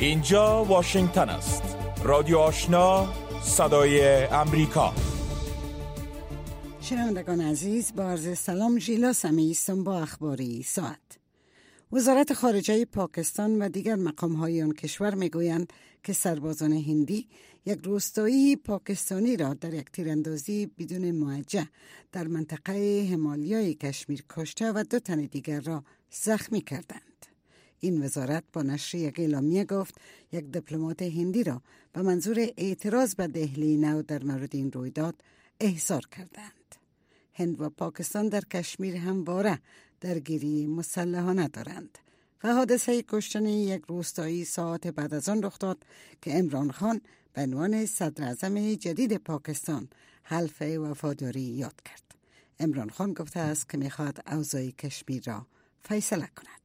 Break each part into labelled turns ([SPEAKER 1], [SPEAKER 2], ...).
[SPEAKER 1] اینجا واشنگتن است. رادیو آشنا، صدای امریکا.
[SPEAKER 2] شنوندگان عزیز، با عرض سلام، ژیلا سمی هستم با اخباری ساعت. وزارت خارجه پاکستان و دیگر مقام‌های آن کشور میگویند که سربازان هندی یک روستایی پاکستانی را در یک تیراندازی بدون موجه در منطقه همالیای کشمیر کشته و 2 تن دیگر را زخمی کردند. این وزارت با نشر یک اعلامیه گفت یک دیپلمات هندی را به منظور اعتراض به دهلی نو در مورد این رویداد احضار کردند. هند و پاکستان در کشمیر همواره درگیری مسلحانه دارند و حادثه کشتن یک روستایی ساعت بعد از آن رخ داد که عمران خان به عنوان صدر اعظم جدید پاکستان حلف وفاداری یاد کرد. عمران خان گفته است که می‌خواهد اوضاع کشمیر را فیصله کند.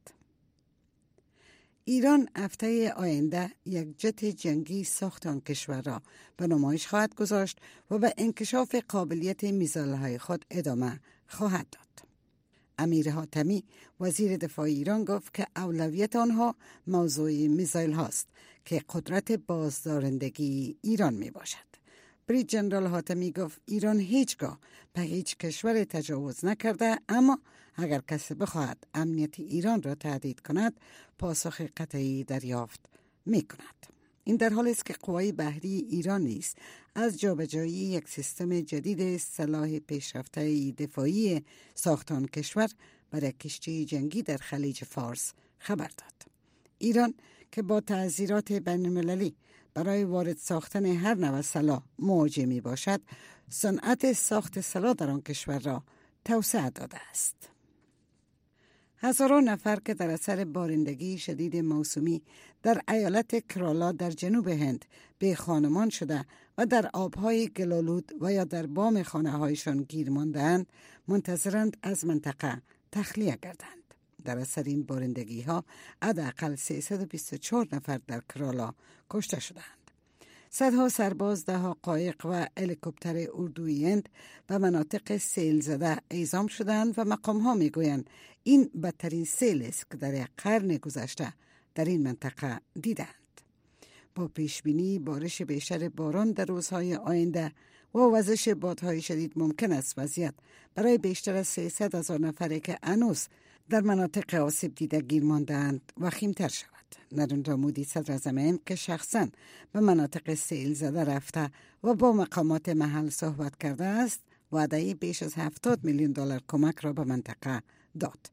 [SPEAKER 2] ایران هفته آینده یک جت جنگی ساخت آن کشور را به نمایش خواهد گذاشت و به انکشاف قابلیت میزایل‌های خود ادامه خواهد داد. امیر حاتمی وزیر دفاع ایران گفت که اولویت آنها موضوع میزایل هاست که قدرت بازدارندگی ایران می باشد. بریگیدیر جنرال حاتمی گفت ایران هیچگاه به هیچ کشور تجاوز نکرده، اما اگر کسی بخواهد امنیت ایران را تهدید کند پاسخ قطعی دریافت می کند. این در حالی است که قوای بحری ایران نیز از جابجایی یک سیستم جدید سلاح پیشرفته دفاعی ساختان کشور برای کشتی جنگی در خلیج فارس خبر داد. ایران که با تعزیرات بین‌المللی برای وارد ساختن هر نوع سلاح مواجه می باشد، صنعت ساخت سلاح در آن کشور را توسعه داده است. هزاران نفر که در اثر بارندگی شدید موسمی در ایالت کرالا در جنوب هند به خانمان شده و در آبهای گلالود و یا در بام خانه هایشان گیر مانده‌اند، منتظرند از منطقه تخلیه گردند. در اثر این بارندگی ها حداقل 324 نفر در کرالا کشته شدند. صدها سرباز، دهها قایق و هلیکوپتر اردوی هند به مناطق سیل زده اعزام شدند و مقام ها می گویند این بدترین سیل است که در یک قرن گذشته در این منطقه دیدند. با پیشبینی بارش بیشتر باران در روزهای آینده و وزش بادهای شدید ممکن است وضعیت برای بیشتر از 300,000 نفری که هنوز در مناطق آسیب دیده گیر مانده‌اند وخیم‌تر شود. نریندرا مودی صدر اعظم هند که شخصاً به مناطق سیل زده رفته و با مقامات محل صحبت کرده است، وعده بیش از $70 میلیون کمک را به منطقه داد.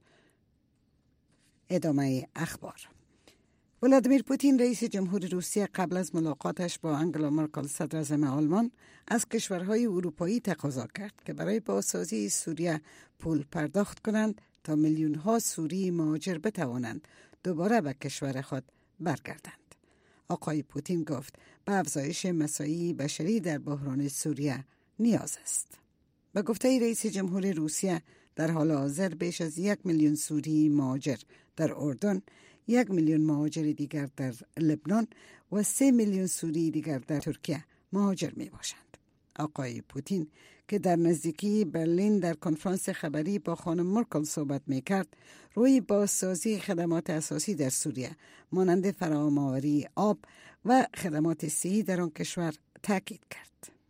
[SPEAKER 2] ادامه اخبار. ولادیمیر پوتین رئیس جمهور روسیه قبل از ملاقاتش با انگلا مرکل صدر اعظم آلمان از کشورهای اروپایی تقاضا کرد که برای بازسازی سوریه پول پرداخت کنند تا میلیون ها سوری مهاجر بتوانند دوباره به کشور خود برگردند. آقای پوتین گفت به افزایش مساعی بشری در بحران سوریه نیاز است. به گفته رئیس جمهور روسیه در حال حاضر بیش از 1 میلیون سوری مهاجر در اردن، 1 میلیون مهاجر دیگر در لبنان و 3 میلیون سوری دیگر در ترکیه مهاجر می باشند. آقای پوتین که در نزدیکی برلین در کنفرانس خبری با خانم مرکل صحبت می کرد، روی بازسازی خدمات اساسی در سوریه مانند فراهم‌آوری آب و خدمات صحی در آن کشور تاکید کرد.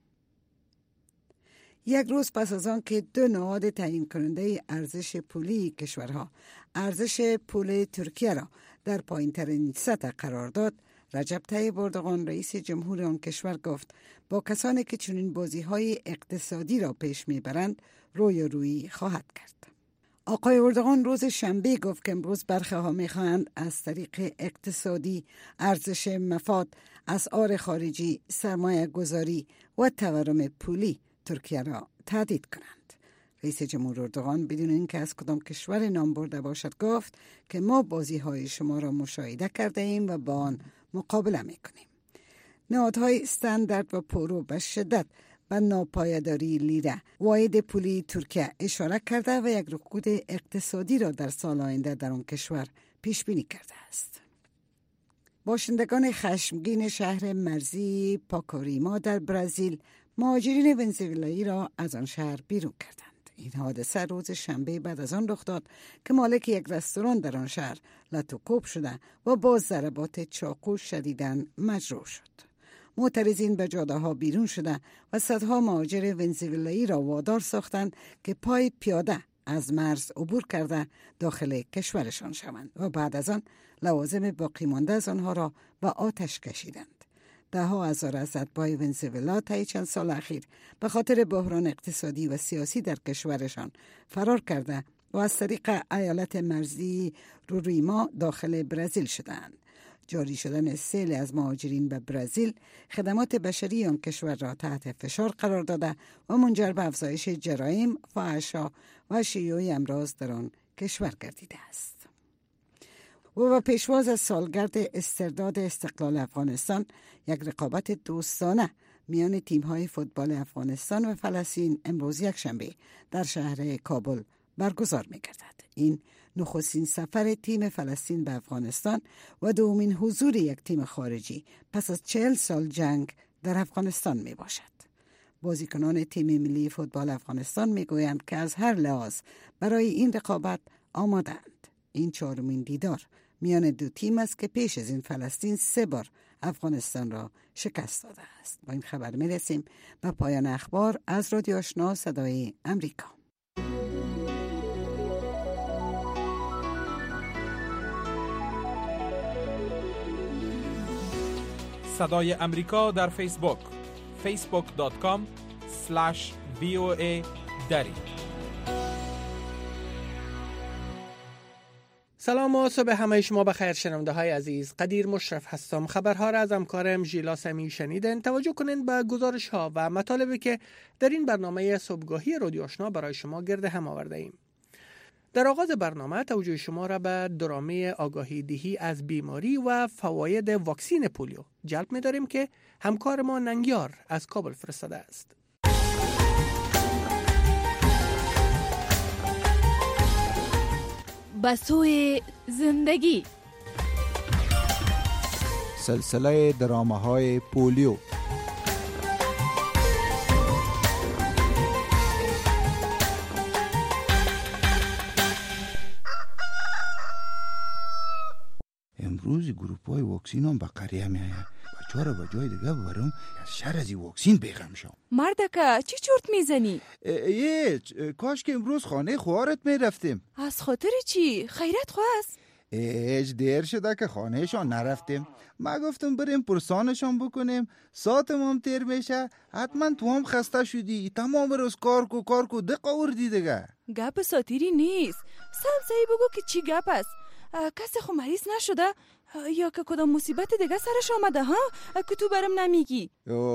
[SPEAKER 2] یک روز پس از آن که 2 نهاد تعیین کننده ارزش پولی کشورها ارزش پول ترکیه را در پایین‌ترین سطح قرار داد، رجب طیب اردوغان رئیس جمهور آن کشور گفت با کسانی که چنین بازی‌های اقتصادی را پیش می‌برند رویارویی خواهد کرد. آقای اردوغان روز شنبه گفت که امروز برخه‌ها می‌خواهند از طریق اقتصادی، ارزش مفاد، اسعار خارجی، سرمایه گذاری و تورم پولی ترکیه را تهدید کنند. رئیس جمهور اردوغان بدون اینکه از کدام کشور نام برده باشد گفت که ما بازی‌های شما را مشاهده کرده ایم و با آن مقابله می‌کنیم. نهادهای استاندارد و پرو به شدت به ناپایداری لیره واحد پولی ترکیه اشاره کرده و یک رکود اقتصادی را در سال آینده در آن کشور پیش بینی کرده است. باشندگان خشمگین شهر مرزی پاکاریما در برزیل مهاجرین ونزوئلایی را از آن شهر بیرون کردند. این حادثه روز شنبه بعد از آن رخ داد که مالک یک رستوران در آن شهر لطوکوب شده و با ضربات چاقو شدیداً مجروح شد. معترضین به جاده ها بیرون شده و صدها مهاجر ونزوئلایی را وادار ساختند که پای پیاده از مرز عبور کرده داخل کشورشان شوند و بعد از آن لوازم باقی مانده از آنها را به آتش کشیدند. ده‌ها هزار از اتباع ونزوئلا طی چند سال اخیر به خاطر بحران اقتصادی و سیاسی در کشورشان فرار کرده و از طریق ایالت مرزی روریما داخل برزیل شدند. جاری شدن سیل از مهاجرین به برزیل خدمات بشری آن کشور را تحت فشار قرار داده و منجر به افزایش جرایم، فحشا و شیوع امراض در آن کشور گردیده است. و پیشواز از سالگرد استرداد استقلال افغانستان، یک رقابت دوستانه میان تیم‌های فوتبال افغانستان و فلسطین امروز یکشنبه در شهر کابل برگزار می‌گردد. این نخستین سفر تیم فلسطین به افغانستان و دومین حضور یک تیم خارجی پس از 40 سال جنگ در افغانستان می باشد. بازیکنان تیم ملی فوتبال افغانستان می گویند که از هر لحاظ برای این رقابت آمادند. این چهارمین دیدار میان دو تیم است که پیش از این فلسطین 3 بار افغانستان را شکست داده است. با این خبر می رسیم به پایان اخبار از رادیو آشنا صدای امریکا.
[SPEAKER 1] صدای امریکا در فیسبوک facebook.com/VOA دری.
[SPEAKER 3] سلام و صبح همه شما بخیر شنونده های عزیز. قدیر مشرف هستم. خبرها را از همکارم ژیلا سمی شنیدین. توجه کنین به گزارش ها و مطالبی که در این برنامه صبحگاهی رادیو آشنا برای شما گرد هم آورده ایم. در آغاز برنامه توجه شما را به درامه آگاهی دهی از بیماری و فواید واکسین پولیو جلب می داریم که همکار ما ننگیار از کابل فرستاده است.
[SPEAKER 4] بسوی زندگی،
[SPEAKER 5] سلسله درامه های پولیو.
[SPEAKER 6] امروز گروپ های واکسین هم به قریه می آید. بچه را به جای دیگه ببرم از شر از این واکسین بیغم شم.
[SPEAKER 4] مردکه چی چرت میزنی؟
[SPEAKER 6] کاش که امروز خانه خوارت می رفتیم.
[SPEAKER 4] از خاطر چی؟ خیرت خواست؟
[SPEAKER 6] دیر شده که خانهشان نرفتیم. ما گفتم بریم پرسانشان بکنیم. ساعتم هم تیر میشه. حتما تو هم خسته شدی. تمام روز کار کو دقه وردی دیگه.
[SPEAKER 4] گپ ساتیری نیست. سمسایی بگو که چی گپ است؟ کسی خو مریض نشده یا که کدام مصیبت دیگه سرش آمده ها که تو برم نمیگی؟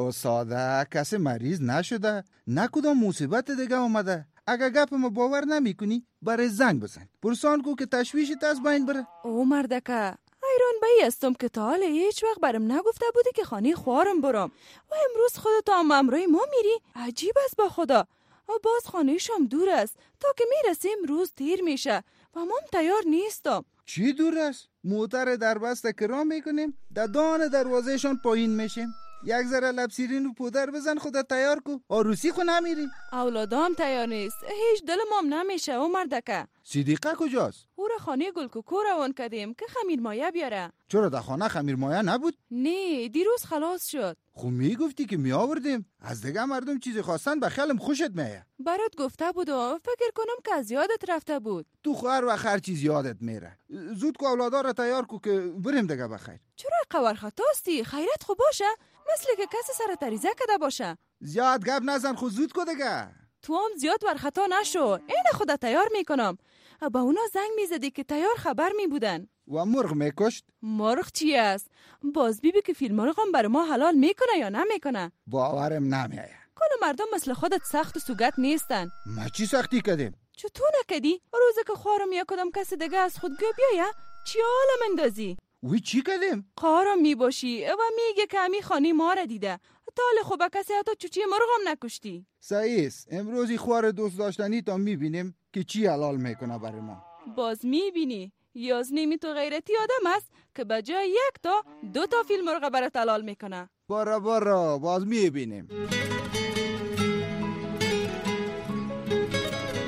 [SPEAKER 6] ساده کسی مریض نشده، نه کدام مصیبت دیگه آمده. اگه گپ ما باور نمی کنی برای زنگ بزن، پرسان کو که تشویشت از بین بره.
[SPEAKER 4] او مردکه ایران بایی استم که تا حال هیچ وقت برم نگفته بودی که خانه خوارم برم و امروز خودت هم امروی ما میری؟ عجیب است با خدا. باز خانه شام دور است، تا که میرسیم روز تیر میشه و ما تیار نیستم.
[SPEAKER 6] چی دور است؟ موتر در بسته کرام میکنیم، در دان دروازهشان پایین میشیم. یک ذره لبسیرین و پودر بزن خودت تیار کو. آروسی خو نمیری؟
[SPEAKER 4] اولادام تیار نیست، هیچ دلم هم نمیشه. او مردکه
[SPEAKER 6] صدیقه کجاست؟
[SPEAKER 4] او را خانه گلکوکو روان کردیم که خمیر مایه بیاره.
[SPEAKER 6] چرا در خانه خمیر مایه نبود؟
[SPEAKER 4] نه دیروز خلاص شد.
[SPEAKER 6] خو میگفتی که می آوردیم. از دیگه مردم چیزی خواستن به خیالم خوشت میه.
[SPEAKER 4] برات گفته بودم، فکر کنم که از یادت رفته بود.
[SPEAKER 6] تو خواهر و هر چیز یادت میره. زود کو اولادا را تیار کو که بریم دیگه بخیر.
[SPEAKER 4] چرا قور خطاستی؟ خیرت خوب باشه؟ مثل که کسی سر تریزه کده باشه.
[SPEAKER 6] زیاد گپ نزن، خود زود کو دیگه.
[SPEAKER 4] تو هم زیاد ورخطا نشو. این خودت تیار میکنم. با اونا زنگ میزدی که تیار خبر میبودن.
[SPEAKER 6] و مرغ میکشت؟
[SPEAKER 4] مرغ چی است؟ باز بیبی که فیل مرغم بر ما حلال میکنه یا نمیکنه؟
[SPEAKER 6] باورم نمیایه.
[SPEAKER 4] کل مردم مثل خودت سخت و سوگت نیستن.
[SPEAKER 6] ما چی سختی کردیم؟
[SPEAKER 4] چطور نکدی؟ روزه که خوارم یا کدام کس دیگه از خود گو بیایه چی حالم اندازی؟
[SPEAKER 6] وی چی کردیم؟
[SPEAKER 4] قارم میباشی و میگه که همی خانی ما را دیده. تال خوبه کسی حتی چوچی مرغم نکشتی.
[SPEAKER 6] سعیس امروزی خوار دوست داشتنی تا میبینیم که چی حلال میکنه برای ما.
[SPEAKER 4] باز میبینی یازنیمی تو غیرتی آدم است که بجای 1 تا 2 تا فیل مرغ برات حلال میکنه.
[SPEAKER 6] برا باز میبینیم.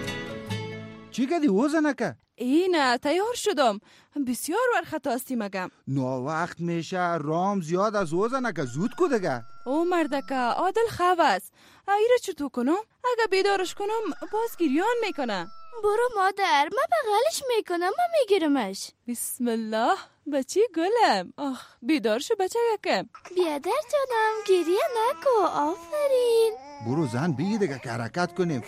[SPEAKER 6] چی کردی وزنکه؟
[SPEAKER 4] اینه تیار شدم. بسیار ورخطا استی مگم.
[SPEAKER 6] نا وقت میشه، رام زیاد از وزنکه، زود کو دیگه.
[SPEAKER 4] او مردکه عادل خواب است. ایره چطور کنم؟ اگه بیدارش کنم باز گریان میکنه.
[SPEAKER 7] برو مادر، من بغلش میکنم، من میگیرمش.
[SPEAKER 4] بسم الله بچی گلم. آخ بیدار شو بچه که.
[SPEAKER 7] بیادر جانم گریه نکو. آفرین.
[SPEAKER 6] برو زن بگی دیگه که حرکت کنیم.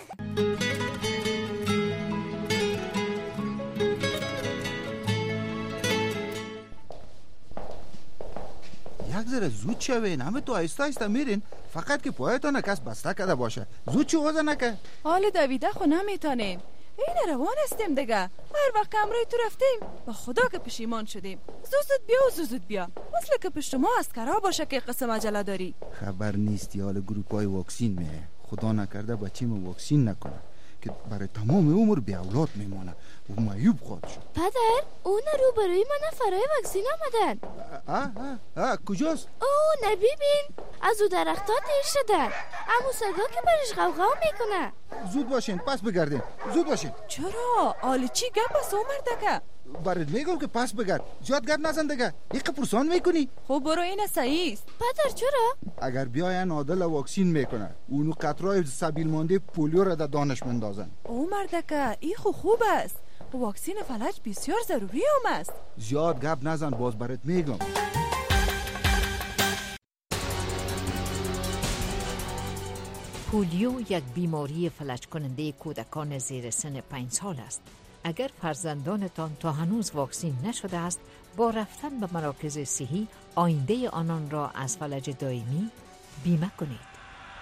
[SPEAKER 6] یک ذره زود شوین، همه تو آیسته آیسته میرین، فقط که پایتان کس بسته کرده باشه. زود چی وزن نکه؟
[SPEAKER 4] حال دویده خو نمیتانیم. این روان استیم دیگه. هر وقت کمرای تو رفتیم با خدا که پشیمان شدیم. زود بیا و زود بیا. مثل که پشت ما اسکرا باشه که قسم عجله داری.
[SPEAKER 6] خبر نیستی حال گروپای واکسین میه. خدا نکرده بچیم واکسین نکنه که برای تمام عمر بی اولاد میمانه و معیوب خواهد شد.
[SPEAKER 7] پدر اون رو برای من فرای واکسین آمدن.
[SPEAKER 6] کجاست؟
[SPEAKER 7] او نبیبین از او درختات دیر شدن. امو صدا که برش غوغا میکنه.
[SPEAKER 6] زود باشین پس بگردین. زود باشین.
[SPEAKER 4] چرا؟ آلی چی گپ است مرده؟
[SPEAKER 6] برات میگم که پس بگرد. زیاد گپ نزن دیگه. یک پرسان میکنی؟
[SPEAKER 4] خب برو این صحیح است.
[SPEAKER 7] پدر چرا؟
[SPEAKER 6] اگر بیاین عادل واکسین میکنه اونو قطرهای سبیل مانده پولیو را در دانش مندازن.
[SPEAKER 4] او مردکه ای خوب است. واکسین فلج بسیار ضروری است.
[SPEAKER 6] زیاد گپ نزن باز برات میگم.
[SPEAKER 8] پولیو یک بیماری فلج کننده کودکان زیر سن 5 سال است. اگر فرزندانتان تا هنوز واکسین نشده است، با رفتن به مراکز صحی آینده آنان را از فلج دائمی بیمه کنید.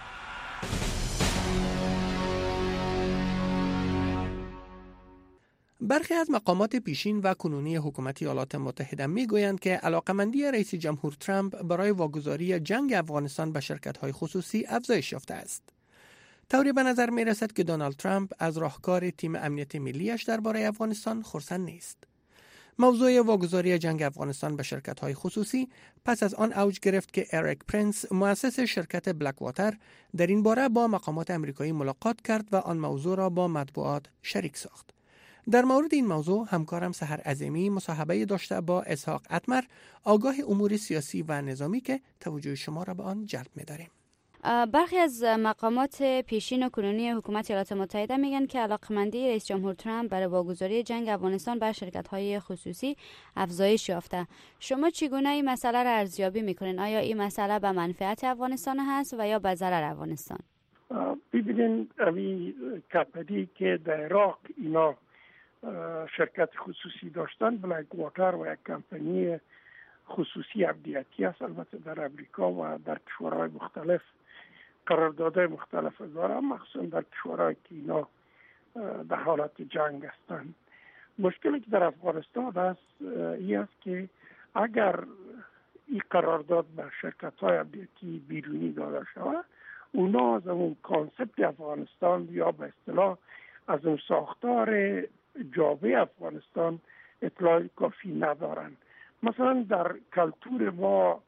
[SPEAKER 3] برخی از مقامات پیشین و کنونی حکومت ایالات متحده میگویند که علاقمندی رئیس جمهور ترامپ برای واگذاری جنگ افغانستان به شرکت‌های خصوصی افزایش یافته است. طوری به نظر می رسد که دونالد ترامپ از راهکار تیم امنیت ملیش درباره افغانستان خرسند نیست. موضوع واگذاری جنگ افغانستان به شرکت‌های خصوصی پس از آن اوج گرفت که اریک پرنس، مؤسس شرکت بلک واتر، در این باره با مقامات امریکایی ملاقات کرد و آن موضوع را با مطبوعات شریک ساخت. در مورد این موضوع همکارم سحر عظیمی مصاحبه داشته با اسحاق اتمر، آگاه امور سیاسی و نظامی که توجه شما را به آن جلب می‌داریم.
[SPEAKER 9] برخی از مقامات پیشین و کنونی حکومت ایالات متحده میگن که علاقمندی رئیس جمهور ترامپ برای واگذاری جنگ افغانستان بر شرکت‌های خصوصی افزایش یافته. شما چگونه این مسئله را ارزیابی میکنین؟ آیا این مسئله به منفعت افغانستان هست و یا به ضرر افغانستان؟
[SPEAKER 10] ببینین اوی کمپانی که در عراق اینا شرکت خصوصی داشتن، بلک واتر و یک کمپانی خصوصی امنیتی است، البته در امریکا و در کشورهای مختلف قراردادهای مختلف داره، مخصوصا در کشورهایی که اینا در حالت جنگ هستند. مشکلی که در افغانستان است این است که اگر این قرارداد به شرکت‌های امنیتی بیرونی داده شود، اونا از اون کانسپت افغانستان یا به اصطلاح از اون ساختار جامعه افغانستان اطلاع کافی ندارند. مثلا در کلتور ما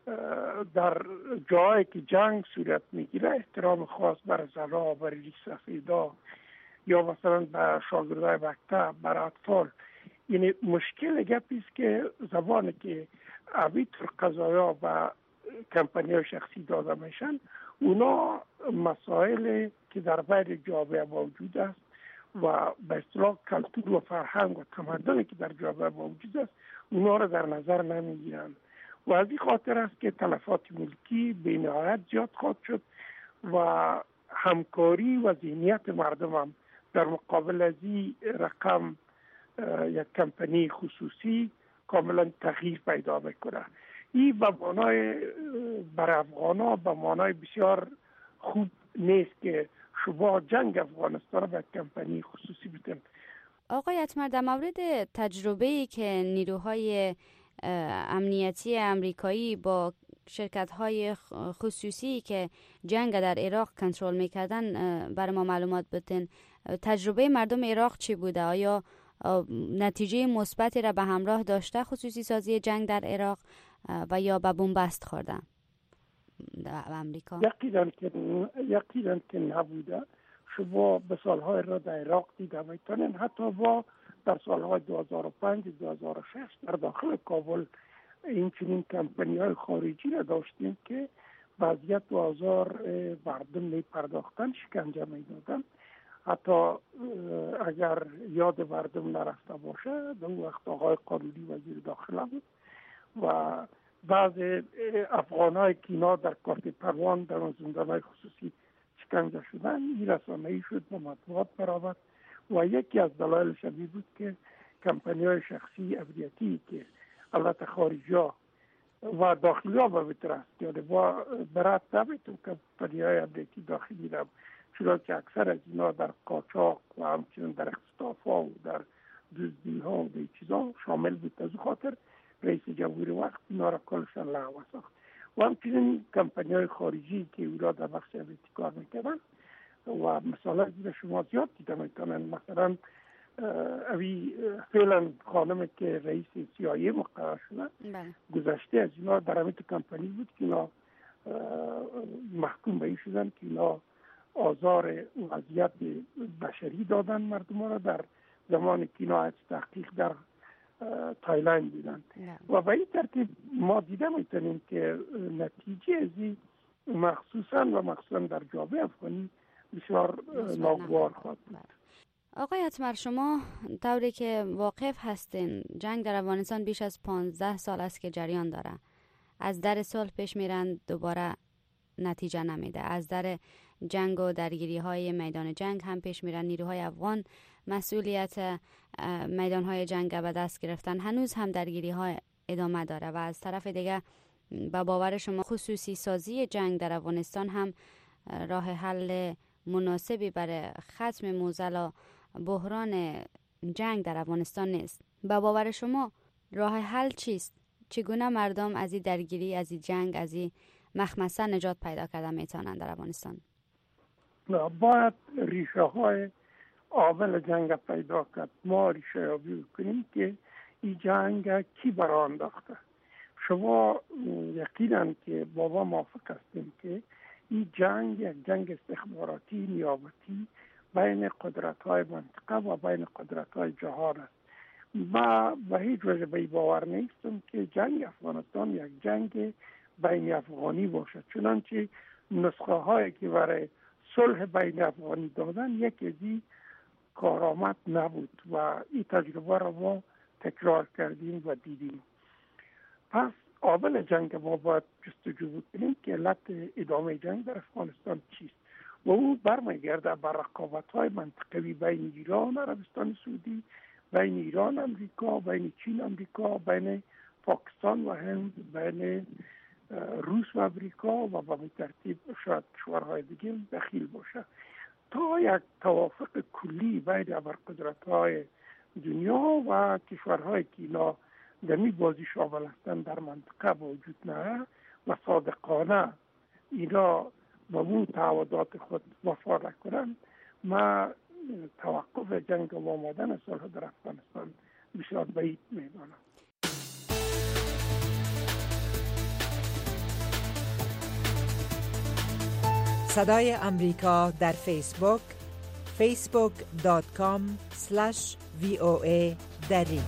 [SPEAKER 10] در جایی که جنگ صورت میگیره احترام خاص بر زنها، بر سفیدا یا مثلا به شاگردای مکتب، بر اطفال، یعنی مشکل گپی است که زبانی که اویتر قضایا و کمپانی‌های شخصی داده میشن، اونا مسائل که در بین جامعه موجود است و به اصطلاح کلتور و فرهنگ و تمدنی که در جامعه موجود است اونا را در نظر نمیگیرند و از این خاطر است که تلفات ملکی به نهایت زیاد خواهد شد و همکاری و ذهنیت مردم هم در مقابل از این رقم یک کمپانی خصوصی کاملا تغییر پیدا میکنه. این به معنای بر افغانا به معنای بسیار خوب نیست که شما جنگ افغانستان به کمپانی خصوصی بدن.
[SPEAKER 9] آقای اتمر، در مورد تجربه‌ای که نیروهای امنیتی امریکایی با شرکت‌های خصوصی که جنگ در عراق کنترل می‌کردن برای ما معلومات بدین. تجربه مردم عراق چی بوده؟ آیا نتیجه مثبتی را به همراه داشته خصوصی سازی جنگ در عراق و یا به بنبست خوردن در امریکا؟
[SPEAKER 10] یقینا که نبوده. شما به سالهای را در عراق دیده میتونین، حتی با در سالهای 2005 2006 در داخل کابل این چنین کمپانی های خارجی را داشتیم که وضعیت و آزار مردم می پرداختن، شکنجه می دادن. حتی اگر یاد مردم نرفته باشه، در اون وقت آقای قانونی وزیر داخله بود و بعض افغانای که اینا در کارت پروان در زندانهای خصوصی شکنجه شدن، این رسانه‌ای شد و مطبوعات برآورد و یکی از دلایلش بود که کمپانی‌های شخصی امنیتی که البته خارجی‌ها و داخلی‌ها به طور است با برات نمیتون کمپانی‌های امنیتی داخلی را، چرا که اکثر از اینا در قاچاق و همچنین در اختطاف‌ها و در دزدی‌ها و دیگه چیزا شامل بود. از خاطر رئیس جمهوری وقت اینا را کلشان لغو ساخت و همچنین کمپانی‌های خارجی که اونا در بخش امنیتی کار می‌کردن و مثلا دیگه شما زیاد دیده میتونن. مثلا اوی فعلا خانم که رئیس CIA مقرر شده گذشته از اینا در امیت کمپانی بود که اینا محکوم به این شدن که اینا آزار وضعیت بشری دادن مردم را در زمانی که اینا از تحقیق در تایلند دیدن و به این ترتیب ما دیده میتونیم که نتیجه ازی مخصوصا در جامعه افغانی بسیار ناگوار خواهد بود.
[SPEAKER 9] آقای اتمر، شما طوری که واقف هستین جنگ در افغانستان بیش از 15 سال است که جریان داره. از در صلح پیش میرن دوباره نتیجه نمیده. از در جنگ و درگیری های میدان جنگ هم پیش میرن. نیروهای افغان مسئولیت میدان های جنگ به دست گرفتن. هنوز هم درگیری ها ادامه داره و از طرف دیگه با باور شما خصوصی سازی جنگ در افغانستان هم راه حل مناسبی برای ختم موزل و بحران جنگ در افغانستان نیست. با باور شما راه حل چیست؟ چگونه مردم از این درگیری، از این جنگ، از این مخمسه نجات پیدا کردن میتونن در افغانستان؟
[SPEAKER 10] باید ریشه های عامل جنگ پیدا کرد. ما ریشه یابی کنیم که این جنگ کی برا انداخته. شما یقینا که بابا موافق هستیم که این جنگ یک جنگ استخباراتی نیابتی بین قدرت‌های منطقه و بین قدرت‌های جهان است. ما به هیچ وجه به باور نیستم که جنگ افغانستان یک جنگ بین افغانی باشد، چنانچه نسخه هایی که برای صلح بین افغانی دادن یکی از این کارآمد نبود و این تجربه را ما تکرار کردیم و دیدیم. پس عامل جنگ ما باید جستجو کنیم که علت ادامه جنگ در افغانستان چیست و او برمیگرده بر رقابت‌های منطقوی بین ایران عربستان سعودی، بین ایران امریکا، بین چین امریکا، بین پاکستان و هند، بین روس و امریکا و به ترتیب شاید کشورهای دیگه دخیل باشه تا یک توافق کلی بین ابرقدرت‌های دنیا و کشورهایی که اینا در این بازی شامل هستند در منطقه وجود نه و صادقانه اینا به اون تعهدات خود وفا نکنند. ما توقف جنگ و آمدن صلح در افغانستان بسیار بعید میدانم.
[SPEAKER 8] صدای امریکا در فیسبوک facebook.com/VOA دری.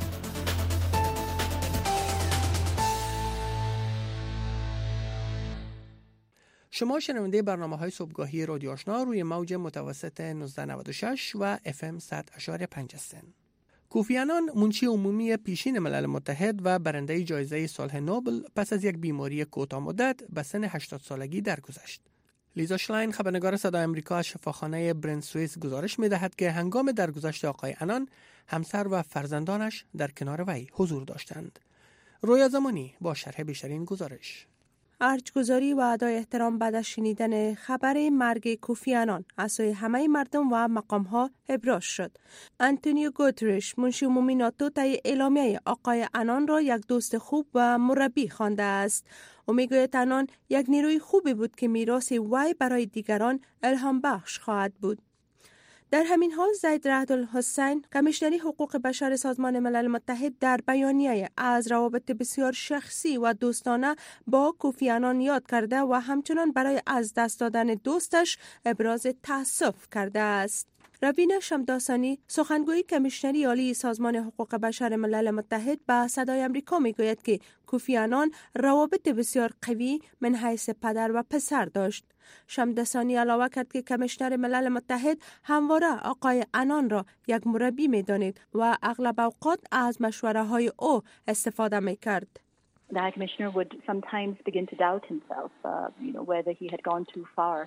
[SPEAKER 3] شما شنونده برنامه‌های صبحگاهی رادیو آشنا روی موج متوسط 1996 و FM 100.5 هستند. کوفی عنان منشی عمومی پیشین ملل متحد و برنده جایزه صلح نوبل پس از یک بیماری کوتاه‌مدت به سن 80 سالگی درگذشت. لیزا شلاین خبرنگار صدای آمریکا از شفاخانه برن سوئیس گزارش می‌دهد که هنگام درگذشت آقای عنان همسر و فرزندانش در کنار وی حضور داشتند. رویا زمانی با شرح بیشتر این گزارش.
[SPEAKER 11] ارجگذاری و ادای احترام بعد از شنیدن خبر مرگ کوفی عنان از سوی همه مردم و مقام‌ها ابراز شد. آنتونیو گوترش منشی عمومی ناتو طی اعلامیه آقای عنان را یک دوست خوب و مربی خوانده است. او میگوید عنان یک نیروی خوبی بود که میراث وی برای دیگران الهام بخش خواهد بود. در همین حال زید رعد الحسین کمیشنری حقوق بشر سازمان ملل متحد در بیانیه از روابط بسیار شخصی و دوستانه با کوفی عنان یاد کرده و همچنان برای از دست دادن دوستش ابراز تأسف کرده است. روینا شمداسانی سخنگوی کمیشنری عالی سازمان حقوق بشر ملل متحد به صدای آمریکا میگوید که کوفی عنان روابط بسیار قوی من حیث پدر و پسر داشت. شمداسانی علاوه کرد که کمیشنر ملل متحد همواره آقای عنان را یک مربی می‌دانید و اغلب اوقات از مشوره‌های او استفاده می‌کرد.
[SPEAKER 12] The High Commissioner would sometimes begin to doubt himself, whether he had gone too far.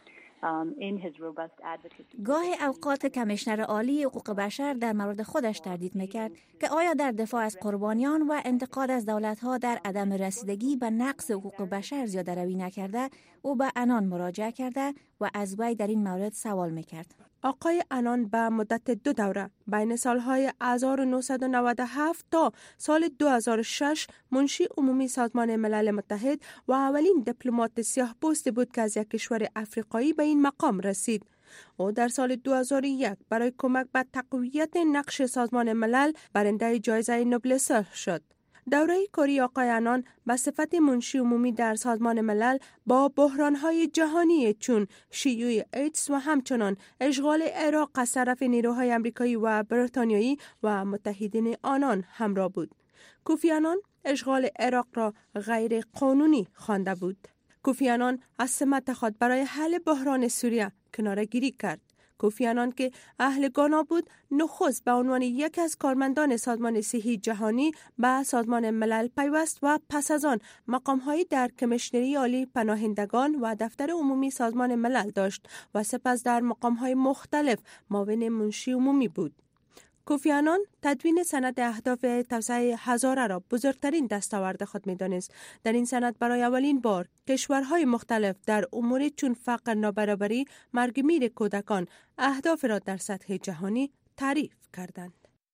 [SPEAKER 13] گاهی اوقات کمیشنر عالی حقوق بشر در مورد خودش تردید میکرد که آیا در دفاع از قربانیان و انتقاد از دولتها در عدم رسیدگی به نقض حقوق بشر زیاده روی نکرده او به عنان مراجعه کرده و از وی در این مورد سوال میکرد.
[SPEAKER 11] آقای عنان به مدت 2 دوره بین سالهای 1997 تا سال 2006 منشی عمومی سازمان ملل متحد و اولین دیپلمات سیاه‌پوست بود که از یک کشور افریقایی به این مقام رسید. او در سال 2001 برای کمک به تقویت نقش سازمان ملل برنده جایزه نوبل صلح شد. دوره کاری آقای عنان به صفت منشی عمومی در سازمان ملل با بحران‌های جهانی چون شیوع ایدز و همچنان اشغال عراق از طرف نیروهای آمریکایی و بریتانیایی و متحدین آنان همراه بود. کوفی عنان اشغال عراق را غیر قانونی خوانده بود. کوفی عنان از سمت خود برای حل بحران سوریه کناره‌گیری کرد. کوفی عنان که اهل گانا بود نخست به عنوان یکی از کارمندان سازمان صحی جهانی به سازمان ملل پیوست و پس از آن مقام‌هایی در کمیشنری عالی پناهندگان و دفتر عمومی سازمان ملل داشت و سپس در مقام‌های مختلف معاون منشی عمومی بود. کوفی عنان تدوین سند اهداف توسعه هزاره را بزرگترین دستاورد خود می‌دانست. در این سند برای اولین بار کشورهای مختلف در امور چون فقر، نابرابری، مرگ میر کودکان اهداف را در سطح جهانی تعریف کردند.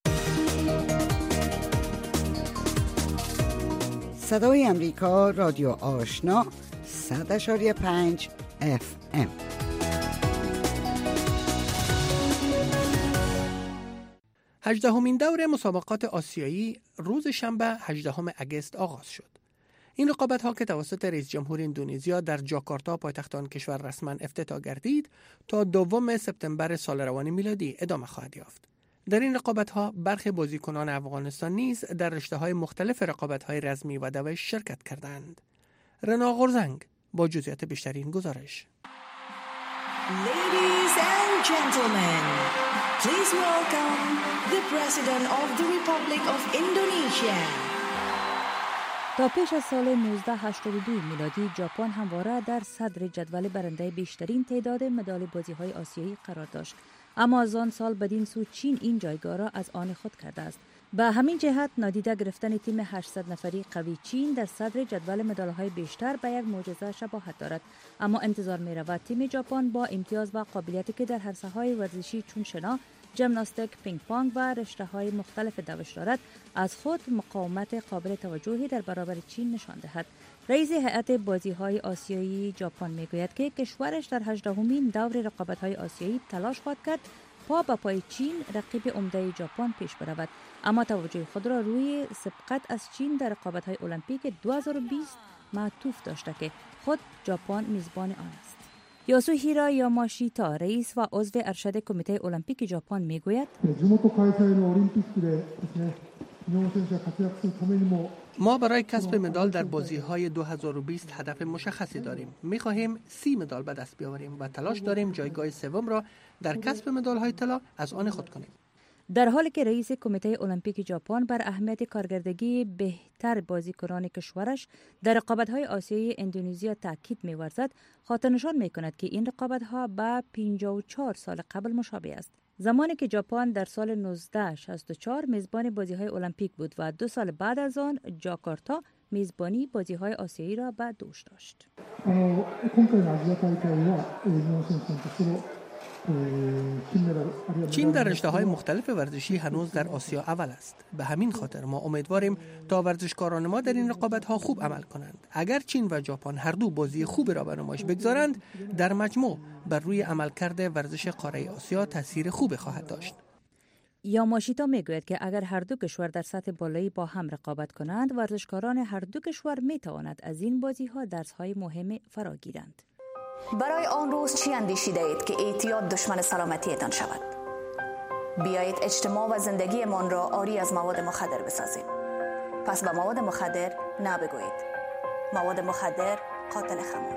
[SPEAKER 2] صدای امریکا، رادیو آشنا، 100.5 FM.
[SPEAKER 3] هجدهمین دور مسابقات آسیایی روز شنبه 18 اگست آغاز شد. این رقابت‌ها که توسط رئیس جمهور اندونزیا در جاکارتا پایتخت آن کشور رسما افتتاح گردید تا 2 سپتامبر سال روان میلادی ادامه خواهد یافت. در این رقابت‌ها برخی بازیکنان افغانستان نیز در رشته‌های مختلف رقابت‌های رزمی و دوائر شرکت کردند. رنا غرزنگ با جزئیات بیشتر این گزارش.
[SPEAKER 14] Ladies and gentlemen, please welcome the President of the Republic of Indonesia.
[SPEAKER 15] تا پیش از سال 1982 میلادی ژاپن همواره در صدر جدول برنده بیشترین تعداد مدال بازی‌های آسیایی قرار داشت، اما از آن سال بدین سو چین این جایگاه را از آن خود کرده است. به همین جهت نادیده گرفتن تیم 800 نفری قوی چین در صدر جدول مدال‌های بیشتر به یک معجزه شباهت دارد، اما انتظار می‌رود تیم ژاپن با امتیاز و قابلیتی که در حرفه‌های ورزشی چون شنا، ژیمناستیک، پینگ پونگ و رشته‌های مختلف دوش دارد از خود مقاومت قابل توجهی در برابر چین نشان دهد. رئیس هیئت بازی‌های آسیایی ژاپن میگوید که کشورش در 18مین دور رقابت‌های آسیایی تلاش خواهد کرد پا به پای چین رقیب عمده ژاپن پیش برود، اما توجه خود را روی سبقت از چین در رقابت‌های المپیک 2020 معطوف داشته که خود ژاپن میزبان آن است. یاسوهیرا یاماشیتا رئیس و عضو ارشد کمیته المپیک ژاپن میگوید
[SPEAKER 3] ما برای کسب مدال در بازی‌های 2020 هدف مشخصی داریم. می‌خواهیم 30 مدال به دست بیاوریم و تلاش داریم جایگاه سوم را در کسب مدال‌های طلا از آن خود کنیم.
[SPEAKER 15] در حالی که رئیس کمیته المپیک ژاپن بر اهمیت کارکردگی بهتر بازیکنان کشورش در رقابت‌های آسیایی اندونزیا تاکید می‌ورزد، خاطرنشان می‌کند که این رقابت‌ها با 54 سال قبل مشابه است، زمانی که ژاپن در سال 1964 میزبان بازی‌های المپیک بود و 2 سال بعد از آن جاکارتا میزبانی بازی‌های آسیایی را به دوش داشت.
[SPEAKER 3] چین در رشته‌های مختلف ورزشی هنوز در آسیا اول است. به همین خاطر ما امیدواریم تا ورزشکاران ما در این رقابت‌ها خوب عمل کنند. اگر چین و ژاپن هر دو بازی خوب را به نمایش بگذارند، در مجموع بر روی عملکرد ورزش قاره آسیا تاثیر خوبی خواهد داشت.
[SPEAKER 15] یاماشیتا میگوید که اگر هر دو کشور در سطح بالایی با هم رقابت کنند، ورزشکاران هر دو کشور میتوانند از این بازی‌ها درس‌های مهم فراگیرند.
[SPEAKER 16] برای آن روز چی اندیشیده اید که اعتیاد دشمن سلامتیتان شود؟ بیایید اجتماع و زندگیمان را عاری از مواد مخدر بسازیم. پس به مواد مخدر نبگویید. مواد مخدر قاتل خاموش.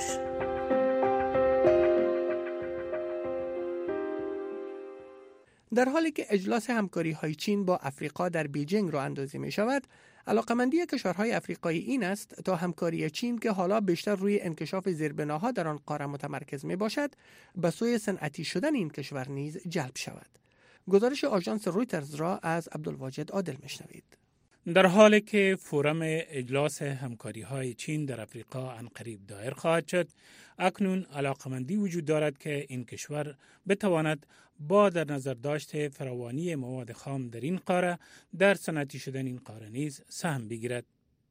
[SPEAKER 3] در حالی که اجلاس همکاری‌های چین با افریقا در بیجینگ را اندازی می شود، علاقمندی کشورهای افریقایی این است تا همکاری چین که حالا بیشتر روی انکشاف زیربناها در آن قاره متمرکز می باشد، به سوی صنعتی شدن این کشور نیز جلب شود. گزارش آژانس رویترز را از عبدالواجد عادل میشنوید.
[SPEAKER 17] در حالی که فورم اجلاس همکاری‌های چین در افریقا عنقریب دایر خواهد شد، اکنون علاقمندی وجود دارد که این کشور بتواند با در نظر داشت فراوانی مواد خام در این قاره در صنعتی شدن این قاره نیز سهم بگیرد.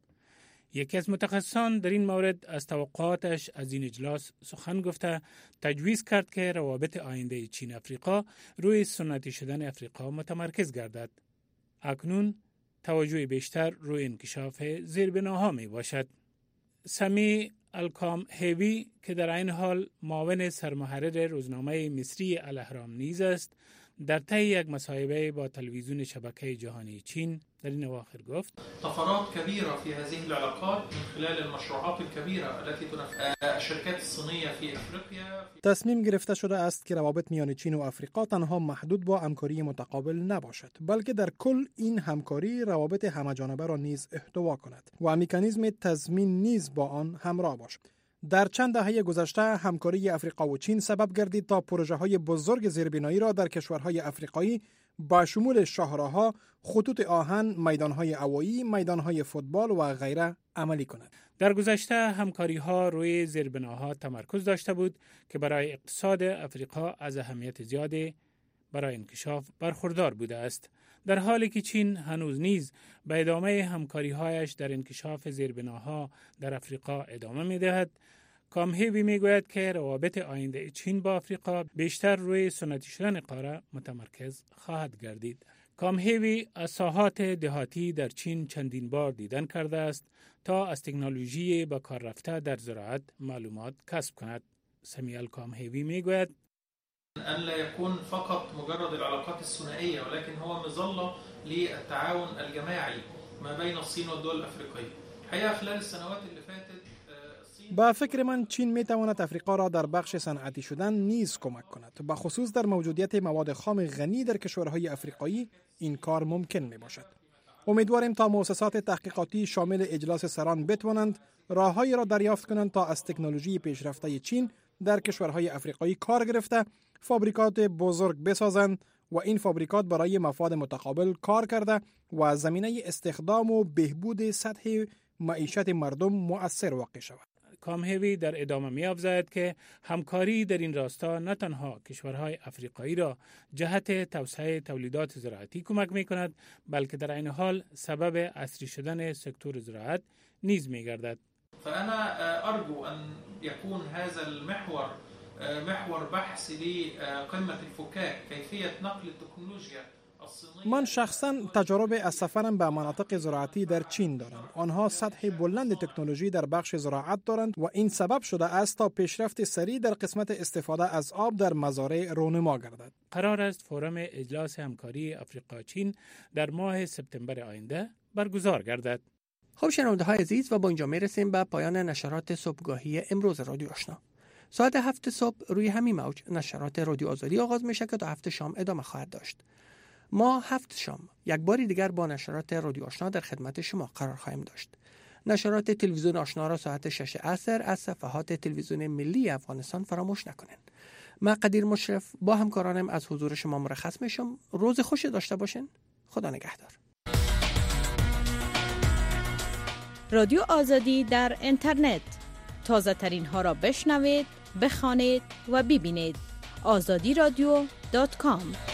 [SPEAKER 17] یکی از متخصصان در این مورد از توقعاتش از این اجلاس سخن گفته تجویز کرد که روابط آینده چین افریقا روی صنعتی شدن افریقا متمرکز گردد. اکنون توجه بیشتر روی انکشاف زیربناها می باشد. سمی الکام هیوی که در این حال معاون سرمحرر روزنامه مصری الاهرام نیز است، در طی یک مصاحبه با تلویزیون شبکه جهانی چین در این اواخر گفت:
[SPEAKER 18] طفرات كبيرة في هذه العلاقات من خلال المشروعات الكبيرة التي تنفذ الشركات الصينية في افریقا.
[SPEAKER 19] تصمیم گرفته شده است که روابط میان چین و افریقا تنها محدود با همکاری متقابل نباشد، بلکه در کل این همکاری روابط همه‌جانبه را نیز احتوا کند و مکانیزم تضمین نیز با آن همراه باشد. در چند دهه گذشته همکاری افریقا و چین سبب گردید تا پروژه‌های بزرگ زیربنایی را در کشورهای افریقایی با شمول شاهراه‌ها، خطوط آهن، میدان‌های هوایی، میدان‌های فوتبال و غیره عملی کند.
[SPEAKER 17] در گذشته همکاری‌ها روی زیربناها تمرکز داشته بود که برای اقتصاد افریقا از اهمیت زیادی برای انکشاف برخوردار بوده است. در حالی که چین هنوز نیز به ادامه همکاری‌هایش در انکشاف زیربناها در افریقا ادامه می‌دهد، کام هیوی میگوید که روابط آینده چین با افریقا بیشتر روی صنعتی شدن قاره متمرکز خواهد گردید. کام هیوی از ساحات دهاتی در چین چندین بار دیدن کرده است تا از تکنولوژی به کار رفته در زراعت معلومات کسب کند. سمیال کام هیوی میگوید:
[SPEAKER 18] أن لا يكون فقط مجرد العلاقات الثنائية ولكن هو مظلة للتعاون الجماعي ما بين الصين والدول الأفريقية. حقيقة خلال السنوات اللي فاتت
[SPEAKER 19] با فکر من چین می تواند افریقا را در بخش صنعتی شدن نیز کمک کند. به خصوص در موجودیت مواد خام غنی در کشورهای افریقایی این کار ممکن می باشد. امیدواریم تا مؤسسات تحقیقاتی شامل اجلاس سران بتوانند راههایی را دریافت کنند تا از تکنولوژی پیشرفته چین در کشورهای افریقایی کار گرفته فابریکات بزرگ بسازند و این فابریکات برای مفاد متقابل کار کرده و زمینه استخدام و بهبود سطح معیشت مردم مؤثر واقع شود.
[SPEAKER 17] کام هیوی در ادامه می‌افزاید که همکاری در این راستا نه تنها کشورهای افریقایی را جهت توسعه تولیدات زراعتی کمک می‌کند، بلکه در این حال سبب عصری شدن سکتور زراعت نیز می‌گردد.
[SPEAKER 18] فأنا أرجو أن يكون هذا المحور محور بحث لقمة الفكاك كيفية نقل التكنولوژیا.
[SPEAKER 19] من شخصا تجربه از سفرم به مناطق زراعتی در چین دارم. آنها سطح بلند تکنولوژی در بخش زراعت دارند و این سبب شده است تا پیشرفت سریع در قسمت استفاده از آب در مزارع رونما گردد.
[SPEAKER 17] قرار است فورم اجلاس همکاری افریقا چین در ماه سپتامبر آینده برگزار گردد.
[SPEAKER 3] خب شنونده‌های عزیز، و با اینجا میرسیم به پایان نشرات صبحگاهی امروز رادیو آشنا. ساعت 7 صبح روی همین موج نشرات رادیو آزادی آغاز میشه که تا 7 شام ادامه خواهد داشت. ما 7 شام یک باری دیگر با نشرات رادیو آشنا در خدمت شما قرار خواهیم داشت. نشرات تلویزیون آشنا را ساعت 6 عصر از صفحات تلویزیون ملی افغانستان فراموش نکنین. من قدیر مشرف با همکارانم از حضور شما مرخص میشم. روز خوشی داشته باشین. خدا نگهدار.
[SPEAKER 20] رادیو آزادی در اینترنت، تازه ترین ها را بشنوید، بخوانید و ببینید. azadiradio.com